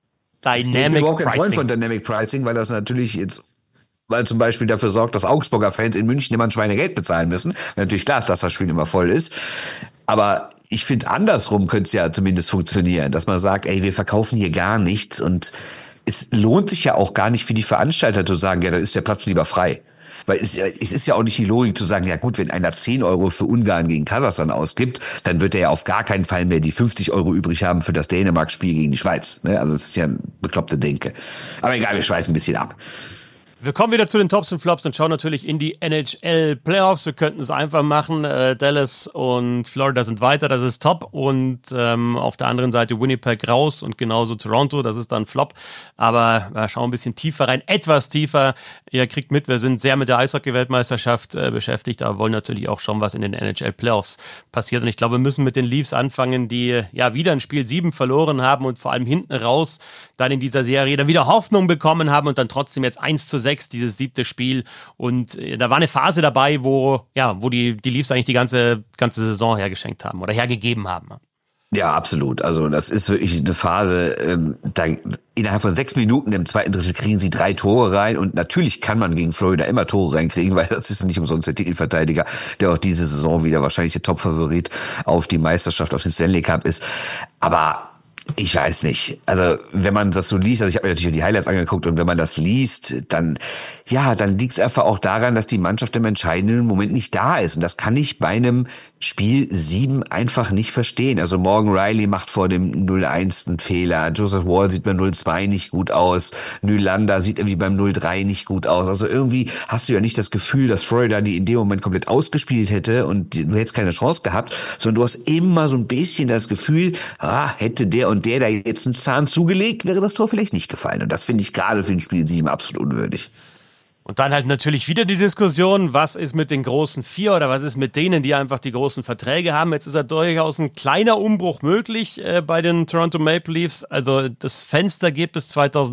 Ich bin auch kein Freund von Dynamic Pricing, weil das natürlich jetzt... weil zum Beispiel dafür sorgt, dass Augsburger Fans in München immer ein Schweinegeld bezahlen müssen. Natürlich klar ist, dass das Spiel immer voll ist. Aber ich finde, andersrum könnte es ja zumindest funktionieren, dass man sagt, ey, wir verkaufen hier gar nichts. Und es lohnt sich ja auch gar nicht für die Veranstalter zu sagen, ja, dann ist der Platz lieber frei. Weil es ist ja auch nicht die Logik zu sagen, ja gut, wenn einer 10 € für Ungarn gegen Kasachstan ausgibt, dann wird er ja auf gar keinen Fall mehr die 50 € übrig haben für das Dänemark-Spiel gegen die Schweiz. Also das ist ja ein bekloppte Denke. Aber egal, wir schweifen ein bisschen ab. Wir kommen wieder zu den Tops und Flops und schauen natürlich in die NHL Playoffs. Wir könnten es einfach machen. Dallas und Florida sind weiter, das ist top. Und auf der anderen Seite Winnipeg raus und genauso Toronto, das ist dann Flop. Aber wir schauen ein bisschen tiefer rein, etwas tiefer. Ihr kriegt mit, wir sind sehr mit der Eishockey-Weltmeisterschaft beschäftigt, aber wollen natürlich auch schauen, was in den NHL Playoffs passiert. Und ich glaube, wir müssen mit den Leafs anfangen, die ja wieder in Spiel 7 verloren haben und vor allem hinten raus dann in dieser Serie dann wieder Hoffnung bekommen haben und dann trotzdem jetzt 1:6 dieses 7. Spiel. Und da war eine Phase dabei, wo die Leafs eigentlich die ganze Saison hergeschenkt haben oder hergegeben haben. Ja, absolut. Also das ist wirklich eine Phase, innerhalb von 6 Minuten im zweiten Drittel kriegen sie 3 Tore rein und natürlich kann man gegen Florida immer Tore reinkriegen, weil das ist nicht umsonst der Titelverteidiger, der auch diese Saison wieder wahrscheinlich der Top-Favorit auf die Meisterschaft, auf den Stanley Cup ist. Aber ich weiß nicht. Also wenn man das so liest, also ich habe mir natürlich die Highlights angeguckt und wenn man das liest, dann liegt es einfach auch daran, dass die Mannschaft im entscheidenden Moment nicht da ist. Und das kann ich bei einem Spiel 7 einfach nicht verstehen. Also Morgan Riley macht vor dem 0:1 einen Fehler. Joseph Woll sieht beim 0:2 nicht gut aus. Nylander sieht irgendwie beim 0:3 nicht gut aus. Also irgendwie hast du ja nicht das Gefühl, dass Florida die in dem Moment komplett ausgespielt hätte und du hättest keine Chance gehabt, sondern du hast immer so ein bisschen das Gefühl, hätte der und der da jetzt einen Zahn zugelegt, wäre das Tor vielleicht nicht gefallen. Und das finde ich gerade für ein Spiel 7 absolut unwürdig. Und dann halt natürlich wieder die Diskussion, was ist mit den großen 4 oder was ist mit denen, die einfach die großen Verträge haben. Jetzt ist ja durchaus ein kleiner Umbruch möglich bei den Toronto Maple Leafs. Also das Fenster geht bis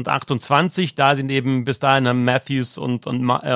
2028. Da sind eben bis dahin haben Matthews und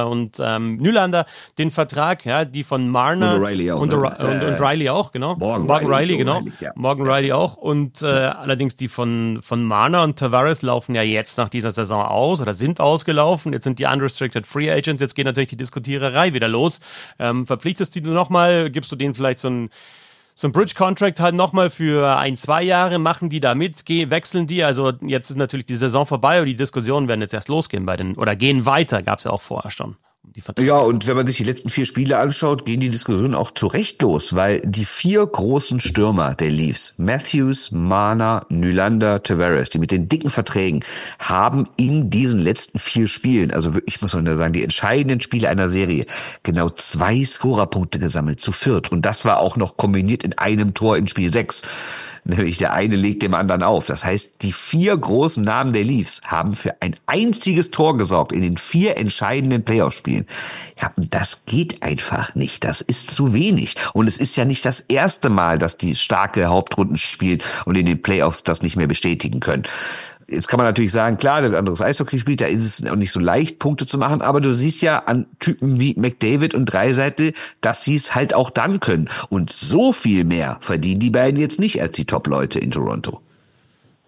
Nylander den Vertrag, ja, die von Marner und Riley auch, und Riley auch, genau. Morgan Riley, genau. Morgan Riley auch. Und allerdings die von Marner und Tavares laufen ja jetzt nach dieser Saison aus oder sind ausgelaufen. Jetzt sind die unrestricted Free Agents, jetzt geht natürlich die Diskutiererei wieder los. Verpflichtest du nochmal, gibst du denen vielleicht so ein Bridge-Contract halt nochmal für 1-2 Jahre, machen die da mit, wechseln die, also jetzt ist natürlich die Saison vorbei, aber die Diskussionen werden jetzt erst losgehen gehen weiter, gab es ja auch vorher schon. Ja, und wenn man sich die letzten 4 Spiele anschaut, gehen die Diskussionen auch zu Recht los, weil die 4 großen Stürmer der Leafs, Matthews, Marner, Nylander, Tavares, die mit den dicken Verträgen, haben in diesen letzten 4 Spielen, also wirklich muss man da sagen, die entscheidenden Spiele einer Serie, genau 2 Scorerpunkte gesammelt, zu 4. Und das war auch noch kombiniert in einem Tor in Spiel 6. Nämlich der eine legt dem anderen auf. Das heißt, die 4 großen Namen der Leafs haben für ein einziges Tor gesorgt in den 4 entscheidenden Playoff-Spielen. Ja, das geht einfach nicht. Das ist zu wenig. Und es ist ja nicht das erste Mal, dass die starke Hauptrunden spielen und in den Playoffs das nicht mehr bestätigen können. Jetzt kann man natürlich sagen, klar, der anderes Eishockey spielt, da ist es auch nicht so leicht, Punkte zu machen, aber du siehst ja an Typen wie McDavid und Draisaitl, dass sie es halt auch dann können. Und so viel mehr verdienen die beiden jetzt nicht als die Top-Leute in Toronto.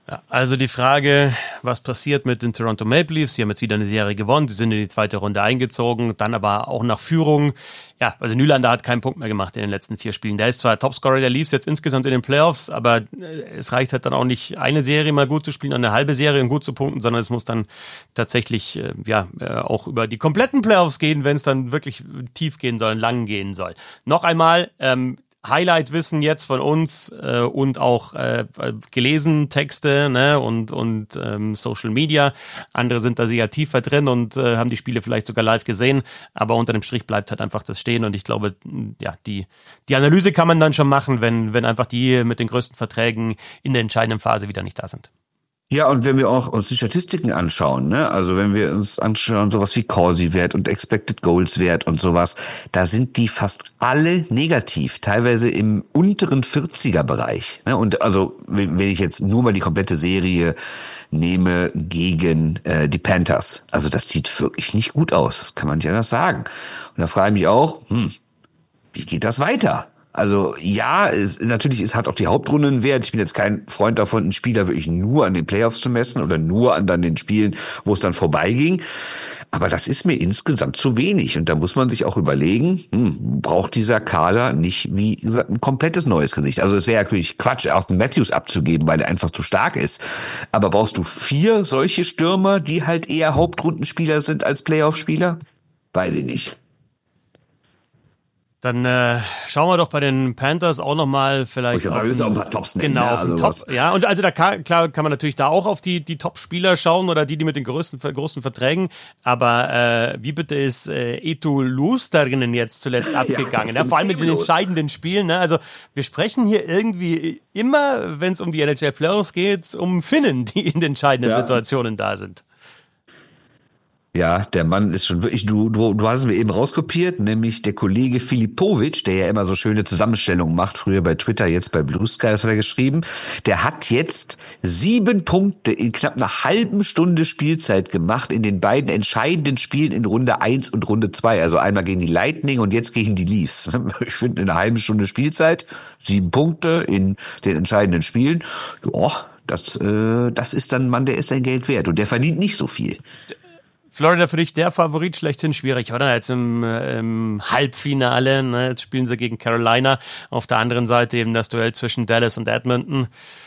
Ja, also die Frage, was passiert mit den Toronto Maple Leafs? Sie haben jetzt wieder eine Serie gewonnen, sie sind in die zweite Runde eingezogen, dann aber auch nach Führung. Ja, also Nylander hat keinen Punkt mehr gemacht in den letzten 4 Spielen. Der ist zwar Topscorer der Leafs jetzt insgesamt in den Playoffs, aber es reicht halt dann auch nicht, eine Serie mal gut zu spielen und eine halbe Serie und gut zu punkten, sondern es muss dann tatsächlich auch über die kompletten Playoffs gehen, wenn es dann wirklich tief gehen soll, lang gehen soll. Noch einmal, Highlight-Wissen jetzt von uns und auch gelesen Texte, ne, und Social Media. Andere sind da sehr tiefer drin und haben die Spiele vielleicht sogar live gesehen, aber unter dem Strich bleibt halt einfach das stehen und ich glaube, ja, die Analyse kann man dann schon machen, wenn einfach die mit den größten Verträgen in der entscheidenden Phase wieder nicht da sind. Ja, und wenn wir auch uns die Statistiken anschauen, ne, also wenn wir uns anschauen, sowas wie Corsi-Wert und Expected Goals-Wert und sowas, da sind die fast alle negativ, teilweise im unteren 40er-Bereich. Ne? Und also, wenn ich jetzt nur mal die komplette Serie nehme gegen die Panthers, also das sieht wirklich nicht gut aus, das kann man nicht anders sagen. Und da frage ich mich auch, wie geht das weiter? Also ja, natürlich hat auch die Hauptrunde einen Wert. Ich bin jetzt kein Freund davon, einen Spieler wirklich nur an den Playoffs zu messen oder nur an dann den Spielen, wo es dann vorbeiging. Aber das ist mir insgesamt zu wenig. Und da muss man sich auch überlegen, braucht dieser Kader nicht, wie gesagt, ein komplettes neues Gesicht. Also es wäre ja natürlich Quatsch, Austin Matthews abzugeben, weil er einfach zu stark ist. Aber brauchst du 4 solche Stürmer, die halt eher Hauptrundenspieler sind als Playoff-Spieler? Weiß ich nicht. Dann schauen wir doch bei den Panthers auch nochmal vielleicht auf ein paar Tops nennen, genau, ja, auf den also Top. Ja, und also da klar kann man natürlich da auch auf die Top-Spieler schauen oder die mit den großen Verträgen. Aber wie bitte ist Eetu Luostarinen jetzt zuletzt abgegangen? Ja, vor allem mit den entscheidenden Spielen. Ne? Also wir sprechen hier irgendwie immer, wenn es um die NHL Playoffs geht, um Finnen, die in den entscheidenden Situationen da sind. Ja, der Mann ist schon wirklich, du hast es mir eben rauskopiert, nämlich der Kollege Filipovic, der ja immer so schöne Zusammenstellungen macht, früher bei Twitter, jetzt bei Blue Sky, das hat er geschrieben, der hat jetzt 7 Punkte in knapp einer halben Stunde Spielzeit gemacht in den beiden entscheidenden Spielen in Runde 1 und Runde 2, also einmal gegen die Lightning und jetzt gegen die Leafs. Ich finde, in einer halben Stunde Spielzeit 7 Punkte in den entscheidenden Spielen, ja, das ist dann ein Mann, der ist sein Geld wert und der verdient nicht so viel. Florida für dich der Favorit schlechthin, schwierig, oder? Jetzt im Halbfinale, ne? Jetzt spielen sie gegen Carolina. Auf der anderen Seite eben das Duell zwischen Dallas und Edmonton.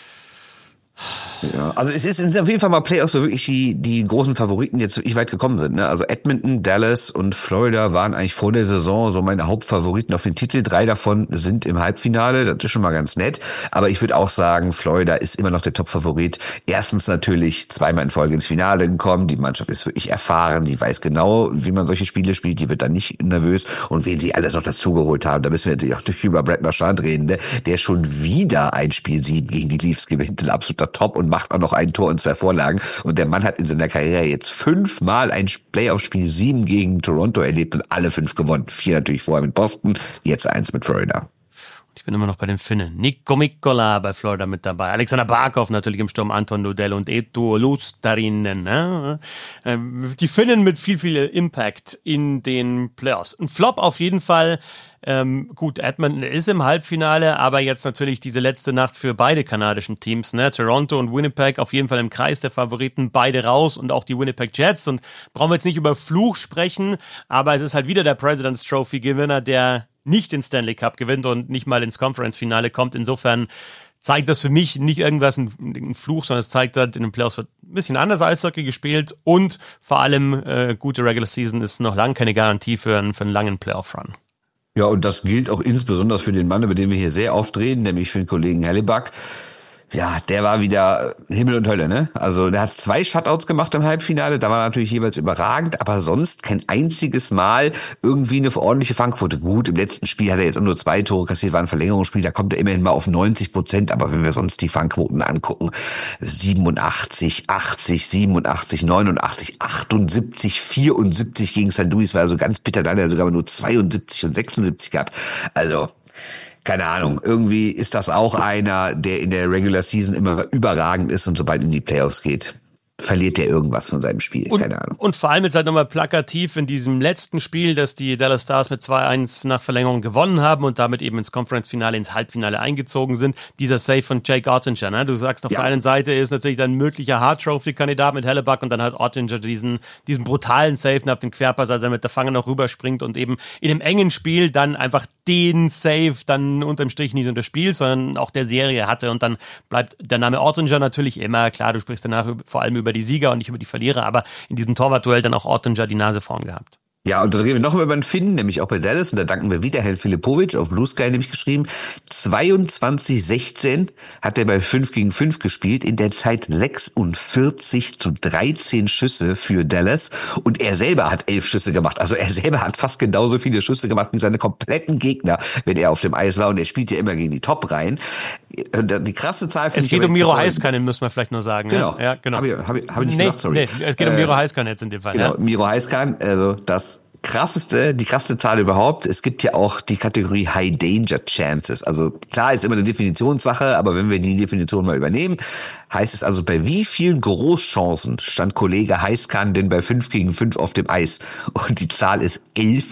Ja, also es sind auf jeden Fall mal Playoffs, wo wirklich die großen Favoriten jetzt wirklich weit gekommen sind. Ne? Also Edmonton, Dallas und Florida waren eigentlich vor der Saison so meine Hauptfavoriten auf den Titel. 3 davon sind im Halbfinale, das ist schon mal ganz nett. Aber ich würde auch sagen, Florida ist immer noch der Top-Favorit. Erstens natürlich 2-mal in Folge ins Finale gekommen. Die Mannschaft ist wirklich erfahren, die weiß genau, wie man solche Spiele spielt. Die wird dann nicht nervös. Und wen sie alles noch dazugeholt haben, da müssen wir natürlich auch über Brad Marchand reden, ne? Der schon wieder ein Spiel 7 gegen die Leafs gewinnt. Ein absoluter Top und macht auch noch ein Tor und 2 Vorlagen. Und der Mann hat in seiner Karriere jetzt 5-mal ein Playoff-Spiel 7 gegen Toronto erlebt und alle 5 gewonnen. 4 natürlich vorher mit Boston, jetzt 1 mit Florida. Ich bin immer noch bei den Finnen. Nikko Mikkola bei Florida mit dabei. Alexander Barkov natürlich im Sturm, Anton Dudell und Eetu Luostarinen. Ne? Die Finnen mit viel Impact in den Playoffs. Ein Flop auf jeden Fall. Gut, Edmonton ist im Halbfinale, aber jetzt natürlich diese letzte Nacht für beide kanadischen Teams. Ne? Toronto und Winnipeg auf jeden Fall im Kreis der Favoriten, beide raus und auch die Winnipeg Jets. Und brauchen wir jetzt nicht über Fluch sprechen, aber es ist halt wieder der President's Trophy Gewinner, der nicht den Stanley Cup gewinnt und nicht mal ins Conference-Finale kommt. Insofern zeigt das für mich nicht irgendwas ein Fluch, sondern es zeigt halt, in den Playoffs wird ein bisschen anders Eishockey gespielt und vor allem gute Regular Season ist noch lange keine Garantie für einen langen Playoff-Run. Ja, und das gilt auch insbesondere für den Mann, über den wir hier sehr oft reden, nämlich für den Kollegen Hellebuyck. Ja, der war wieder Himmel und Hölle, ne? Also der hat 2 Shutouts gemacht im Halbfinale, da war natürlich jeweils überragend, aber sonst kein einziges Mal irgendwie eine ordentliche Fangquote. Gut, im letzten Spiel hat er jetzt nur 2 Tore kassiert, war ein Verlängerungsspiel, da kommt er immerhin mal auf 90%, aber wenn wir sonst die Fangquoten angucken, 87, 80, 87, 89, 78, 74 gegen St. Louis, war also ganz bitter, da hat er sogar nur 72 und 76 gehabt. Also keine Ahnung, irgendwie ist das auch einer, der in der Regular Season immer überragend ist und sobald in die Playoffs geht, verliert der irgendwas von seinem Spiel, keine Ahnung. Und vor allem jetzt halt nochmal plakativ in diesem letzten Spiel, dass die Dallas Stars mit 2-1 nach Verlängerung gewonnen haben und damit eben ins Conference-Finale, ins Halbfinale eingezogen sind. Dieser Save von Jake Oettinger, ne? Du sagst, auf der einen Seite ist natürlich dann ein möglicher Hart-Trophy-Kandidat mit Hellebuck und dann hat Oettinger diesen brutalen Save nach dem Querpass, also damit der Fanger noch rüberspringt und eben in einem engen Spiel dann einfach den Save dann unterm Strich nicht nur des Spiels, sondern auch der Serie hatte und dann bleibt der Name Oettinger natürlich immer, klar, du sprichst danach vor allem über die Sieger und nicht über die Verlierer, aber in diesem Torwartduell dann auch Oettinger die Nase vorn gehabt. Ja, und dann reden wir noch mal über den Finn, nämlich auch bei Dallas, und da danken wir wieder Herrn Filipovic auf Blue Sky, nämlich geschrieben, 22:16 hat er bei 5 gegen 5 gespielt, in der Zeit 46:13 Schüsse für Dallas und er selber hat 11 Schüsse gemacht, also er selber hat fast genauso viele Schüsse gemacht wie seine kompletten Gegner, wenn er auf dem Eis war und er spielt ja immer gegen die Top-Reihen. Die krasse Zahl finde ich... Es geht um Miro Heiskanen, muss man vielleicht nur sagen. Genau. Ja, genau. Hab ich nicht gesagt, sorry. Nee, es geht um Miro Heiskanen jetzt in dem Fall. Genau, ja. Miro Heiskanen, also die krasseste Zahl überhaupt. Es gibt ja auch die Kategorie High Danger Chances. Also klar ist immer eine Definitionssache, aber wenn wir die Definition mal übernehmen, heißt es also, bei wie vielen Großchancen stand Kollege Heiskanen denn bei 5 gegen 5 auf dem Eis? Und die Zahl ist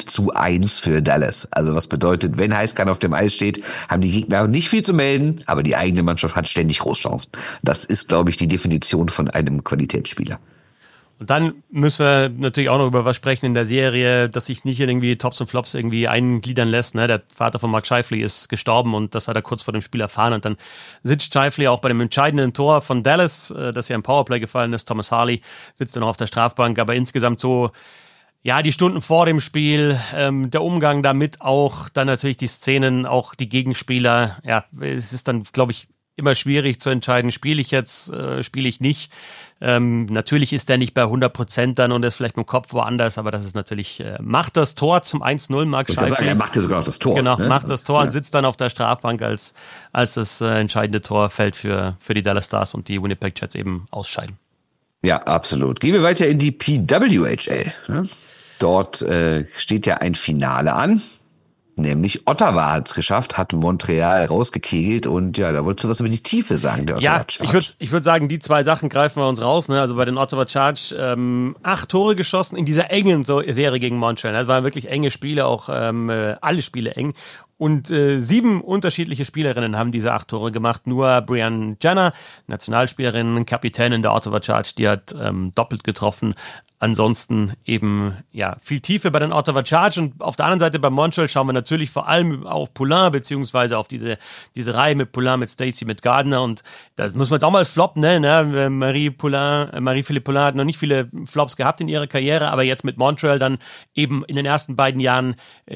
11:1 für Dallas. Also was bedeutet, wenn Heiskanen auf dem Eis steht, haben die Gegner nicht viel zu melden, aber die eigene Mannschaft hat ständig Großchancen. Das ist, glaube ich, die Definition von einem Qualitätsspieler. Und dann müssen wir natürlich auch noch über was sprechen in der Serie, dass sich nicht irgendwie Tops und Flops irgendwie eingliedern lässt. Ne? Der Vater von Mark Scheifele ist gestorben und das hat er kurz vor dem Spiel erfahren. Und dann sitzt Scheifele auch bei dem entscheidenden Tor von Dallas, das ja im Powerplay gefallen ist. Thomas Harley sitzt dann auch auf der Strafbank, aber insgesamt so, ja, die Stunden vor dem Spiel, der Umgang damit auch, dann natürlich die Szenen, auch die Gegenspieler. Ja, es ist dann, glaube ich, immer schwierig zu entscheiden, spiele ich jetzt, spiele ich nicht. Natürlich ist er nicht bei 100% dann und ist vielleicht mit dem Kopf woanders, aber das ist natürlich, macht das Tor zum 1-0, Mark Scheifele. Er macht ja sogar noch das Tor. Genau, ne? macht das Tor und sitzt dann auf der Strafbank, als das entscheidende Tor fällt für die Dallas Stars und die Winnipeg Jets eben ausscheiden. Ja, absolut. Gehen wir weiter in die PWHL. Dort steht ja ein Finale an. Nämlich Ottawa hat es geschafft, hat Montreal rausgekegelt und ja, da wolltest du was über die Tiefe sagen, der Ottawa Charge. Ja, ich würd sagen, die zwei Sachen greifen wir uns raus. Ne? Also bei den Ottawa Charge 8 Tore geschossen in dieser engen Serie gegen Montreal. Das waren wirklich enge Spiele, auch alle Spiele eng. Und 7 unterschiedliche Spielerinnen haben diese 8 Tore gemacht. Nur Brianne Jenner, Nationalspielerin, Kapitänin der Ottawa Charge, die hat doppelt getroffen. Ansonsten eben, ja, viel Tiefe bei den Ottawa Charge und auf der anderen Seite bei Montreal schauen wir natürlich vor allem auf Poulin, beziehungsweise auf diese Reihe mit Poulin, mit Stacey, mit Gardner und das muss man jetzt auch mal als Flop nennen, ne? Marie-Philippe Poulin hat noch nicht viele Flops gehabt in ihrer Karriere, aber jetzt mit Montreal dann eben in den ersten beiden Jahren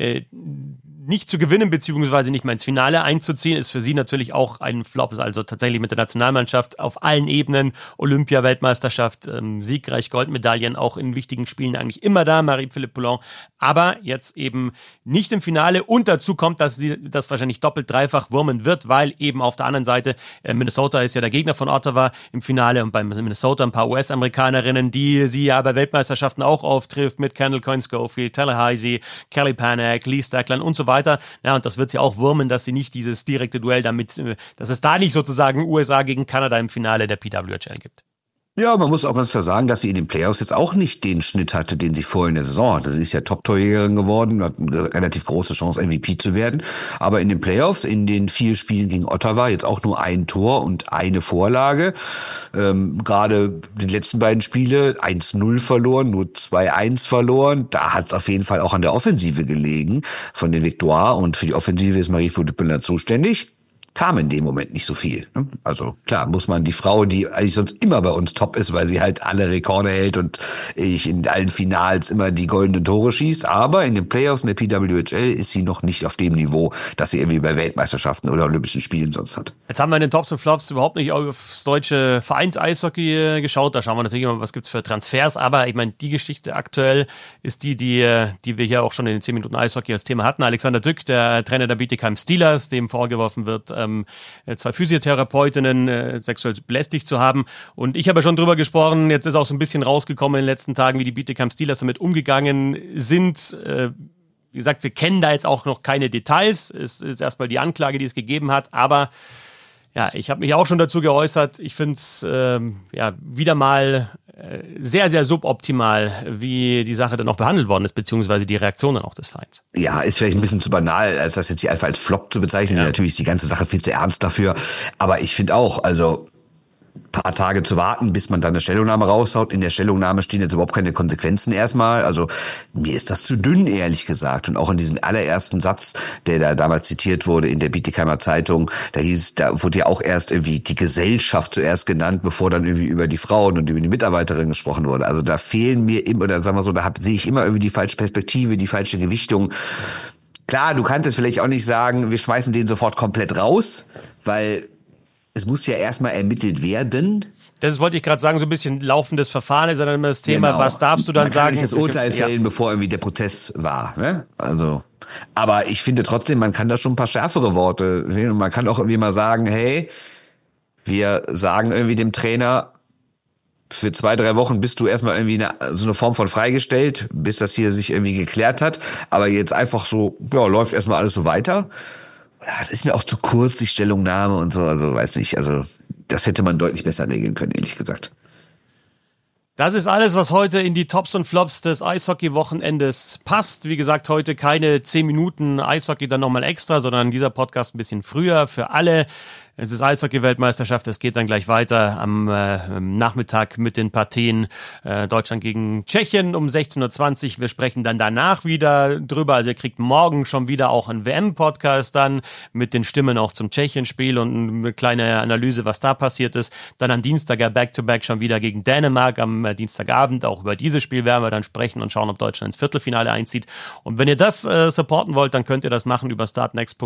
nicht zu gewinnen, beziehungsweise nicht mal ins Finale einzuziehen, ist für sie natürlich auch ein Flop. Also tatsächlich mit der Nationalmannschaft auf allen Ebenen, Olympia, Weltmeisterschaft, siegreich, Goldmedaillen, auch in wichtigen Spielen eigentlich immer da, Marie-Philippe Poulin, aber jetzt eben nicht im Finale und dazu kommt, dass sie das wahrscheinlich doppelt, dreifach wurmen wird, weil eben auf der anderen Seite Minnesota ist ja der Gegner von Ottawa im Finale und bei Minnesota ein paar US-Amerikanerinnen, die sie ja bei Weltmeisterschaften auch auftrifft mit Kendall Coyne-Schofield, Tallahassee, Kelly Panek, Lee Stackland und so weiter. Ja, und das wird sie auch wurmen, dass sie nicht dieses direkte Duell damit, dass es da nicht sozusagen USA gegen Kanada im Finale der PWHL gibt. Ja, man muss auch ganz klar sagen, dass sie in den Playoffs jetzt auch nicht den Schnitt hatte, den sie vorher in der Saison hatte. Sie ist ja Top-Torjägerin geworden, hat eine relativ große Chance, MVP zu werden. Aber in den Playoffs, in den 4 Spielen gegen Ottawa, jetzt auch nur ein Tor und eine Vorlage. Gerade die letzten beiden Spiele 1-0 verloren, nur 2-1 verloren. Da hat es auf jeden Fall auch an der Offensive gelegen von den Victoire. Und für die Offensive ist Marie-Philippe Poulin zuständig. Kam in dem Moment nicht so viel. Also klar, muss man die Frau, die eigentlich sonst immer bei uns top ist, weil sie halt alle Rekorde hält und ich in allen Finals immer die goldenen Tore schießt, aber in den Playoffs in der PWHL ist sie noch nicht auf dem Niveau, das sie irgendwie bei Weltmeisterschaften oder Olympischen Spielen sonst hat. Jetzt haben wir in den Tops und Flops überhaupt nicht aufs deutsche Vereins-Eishockey geschaut, da schauen wir natürlich immer, was gibt's für Transfers, aber ich meine, die Geschichte aktuell ist die wir hier auch schon in den 10 Minuten Eishockey als Thema hatten. Alexander Dück, der Trainer der Bietigheim Steelers, dem vorgeworfen wird, 2 Physiotherapeutinnen sexuell belästigt zu haben. Und ich habe schon drüber gesprochen, jetzt ist auch so ein bisschen rausgekommen in den letzten Tagen, wie die Bietigheim Steelers damit umgegangen sind. Wie gesagt, wir kennen da jetzt auch noch keine Details. Es ist erstmal die Anklage, die es gegeben hat, aber ja, ich habe mich auch schon dazu geäußert. Ich finde es wieder mal sehr, sehr suboptimal, wie die Sache dann auch behandelt worden ist, beziehungsweise die Reaktion dann auch des Vereins. Ja, ist vielleicht ein bisschen zu banal, als das jetzt hier einfach als Flop zu bezeichnen. Ja. Natürlich ist die ganze Sache viel zu ernst dafür. Aber ich finde auch, also paar Tage zu warten, bis man dann eine Stellungnahme raushaut. In der Stellungnahme stehen jetzt überhaupt keine Konsequenzen erstmal. Also mir ist das zu dünn, ehrlich gesagt. Und auch in diesem allerersten Satz, der da damals zitiert wurde in der Bietigheimer Zeitung, da wurde ja auch erst irgendwie die Gesellschaft zuerst genannt, bevor dann irgendwie über die Frauen und über die Mitarbeiterin gesprochen wurde. Also da fehlen mir immer, oder sagen wir so, sehe ich immer irgendwie die falsche Perspektive, die falsche Gewichtung. Klar, du kannst jetzt vielleicht auch nicht sagen, wir schmeißen den sofort komplett raus, weil es muss ja erstmal ermittelt werden. Das wollte ich gerade sagen, so ein bisschen laufendes Verfahren ist dann immer das Thema, genau. Was darfst du dann sagen? Man kann nicht das Urteil fällen, bevor irgendwie der Prozess war. Ne? Also, aber ich finde trotzdem, man kann da schon ein paar schärfere Worte wählen und man kann auch irgendwie mal sagen, hey, wir sagen irgendwie dem Trainer, für 2-3 Wochen bist du erstmal irgendwie so eine Form von freigestellt, bis das hier sich irgendwie geklärt hat. Aber jetzt einfach so, ja, läuft erstmal alles so weiter. Das ist mir auch zu kurz, die Stellungnahme und so, also weiß nicht, also das hätte man deutlich besser regeln können, ehrlich gesagt. Das ist alles, was heute in die Tops und Flops des Eishockey-Wochenendes passt. Wie gesagt, heute keine 10 Minuten Eishockey dann nochmal extra, sondern dieser Podcast ein bisschen früher für alle. Es ist Eishockey-Weltmeisterschaft, es geht dann gleich weiter am Nachmittag mit den Partien Deutschland gegen Tschechien um 16:20 Uhr. Wir sprechen dann danach wieder drüber, also ihr kriegt morgen schon wieder auch einen WM-Podcast dann mit den Stimmen auch zum Tschechien-Spiel und eine kleine Analyse, was da passiert ist. Dann am Dienstag ja Back-to-Back schon wieder gegen Dänemark am Dienstagabend. Auch über dieses Spiel werden wir dann sprechen und schauen, ob Deutschland ins Viertelfinale einzieht. Und wenn ihr das supporten wollt, dann könnt ihr das machen über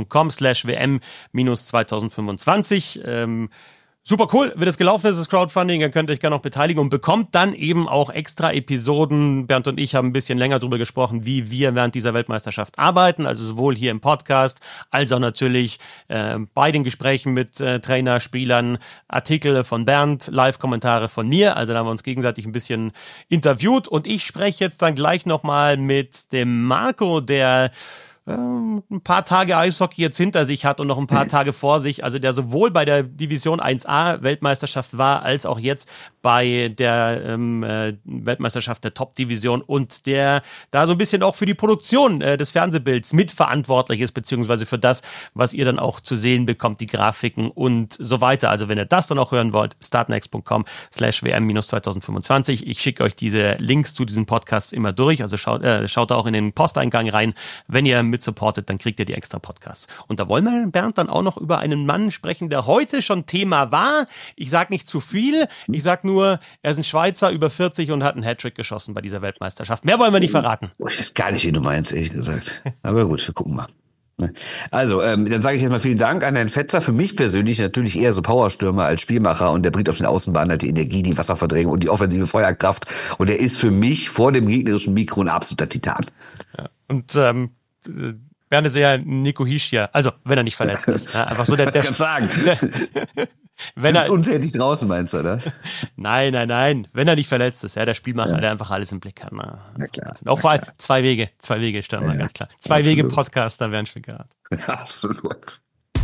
startnext.com/WM-2025. Super cool, wie das gelaufen ist, das Crowdfunding. Ihr könnt euch gerne noch beteiligen und bekommt dann eben auch extra Episoden. Bernd und ich haben ein bisschen länger darüber gesprochen, wie wir während dieser Weltmeisterschaft arbeiten. Also sowohl hier im Podcast, als auch natürlich bei den Gesprächen mit Trainer, Spielern, Artikel von Bernd, Live-Kommentare von mir. Also da haben wir uns gegenseitig ein bisschen interviewt. Und ich spreche jetzt dann gleich nochmal mit dem Marco, der ein paar Tage Eishockey jetzt hinter sich hat und noch ein paar Tage vor sich, also der sowohl bei der Division 1A Weltmeisterschaft war, als auch jetzt bei der Weltmeisterschaft der Top-Division und der da so ein bisschen auch für die Produktion des Fernsehbilds mitverantwortlich ist, beziehungsweise für das, was ihr dann auch zu sehen bekommt, die Grafiken und so weiter. Also wenn ihr das dann auch hören wollt, startnext.com/WM-2025. Ich schicke euch diese Links zu diesen Podcasts immer durch, also schaut da auch in den Posteingang rein, wenn ihr mit supportet, dann kriegt ihr die extra Podcasts. Und da wollen wir, Bernd, dann auch noch über einen Mann sprechen, der heute schon Thema war. Ich sage nicht zu viel, ich sage nur, er ist ein Schweizer, über 40 und hat einen Hattrick geschossen bei dieser Weltmeisterschaft. Mehr wollen wir nicht verraten. Ich weiß gar nicht, wie du meinst, ehrlich gesagt. Aber gut, wir gucken mal. Also, dann sage ich jetzt mal vielen Dank an Herrn Fetzer. Für mich persönlich natürlich eher so Powerstürmer als Spielmacher und der bringt auf den Außenbahn halt die Energie, die Wasserverdrängung und die offensive Feuerkraft und er ist für mich vor dem gegnerischen Mikro ein absoluter Titan. Ja. Und Bernd ist eher Nico Hischier, also wenn er nicht verletzt ist. Ja, einfach so der sagen. Wenn er ist untätig draußen, meinst du, oder? Nein. Wenn er nicht verletzt ist, ja, der Spielmacher, der einfach alles im Blick hat. Na klar. Auch vor allem 2 Wege Stürmer, ganz klar. 2 Wege Podcaster wären schon gehabt. Ja, absolut.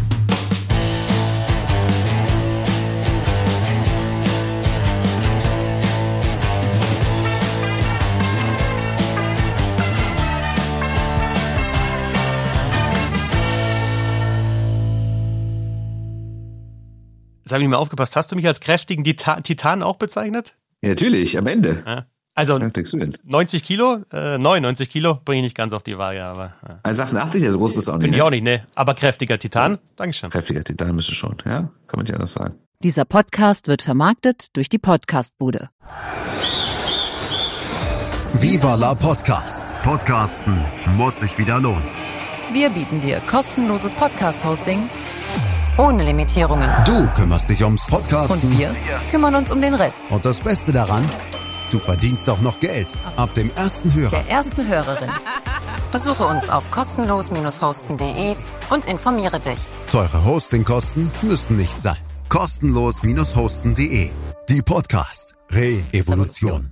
Jetzt habe ich nicht mehr aufgepasst. Hast du mich als kräftigen Titan auch bezeichnet? Ja, natürlich, am Ende. Ja. Also 90 Kilo, 99 Kilo bringe ich nicht ganz auf die Waage, aber... Ja. 1,88, so groß bist du auch nicht. Bin ich auch nicht, ne? Aber kräftiger Titan, Dankeschön. Kräftiger Titan müsste schon, ja? Kann man nicht anders sagen. Dieser Podcast wird vermarktet durch die Podcastbude. Viva la Podcast. Podcasten muss sich wieder lohnen. Wir bieten dir kostenloses Podcast-Hosting ohne Limitierungen. Du kümmerst dich ums Podcasten. Und wir kümmern uns um den Rest. Und das Beste daran, du verdienst auch noch Geld. Ab dem ersten Hörer. Der ersten Hörerin. Besuche uns auf kostenlos-hosten.de und informiere dich. Teure Hostingkosten müssen nicht sein. Kostenlos-hosten.de. Die Podcast Re-Evolution.